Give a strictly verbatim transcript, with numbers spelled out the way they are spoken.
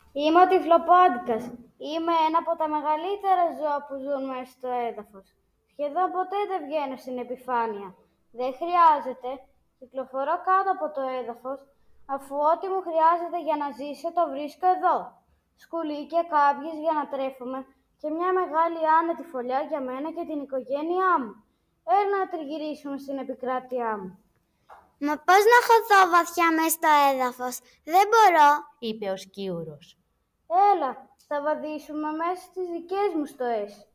Είμαι ο τυφλοπόντικας. Είμαι ένα από τα μεγαλύτερα ζώα που ζουν μέσα στο έδαφος. Σχεδόν ποτέ δεν βγαίνω στην επιφάνεια. Δεν χρειάζεται. Κυκλοφορώ κάτω από το έδαφος, αφού ό,τι μου χρειάζεται για να ζήσω το βρίσκω εδώ. Σκουλίκια, κάμπιες για να τρέφομαι και μια μεγάλη άνετη φωλιά για μένα και την οικογένειά μου. Έλα να τριγυρίσουμε στην επικράτειά μου. «Μα πώς να χωθώ βαθιά μες στο έδαφος? Δεν μπορώ», είπε ο σκιούρος. Έλα, θα βαδίσουμε μέσα στις δικές μου στοές.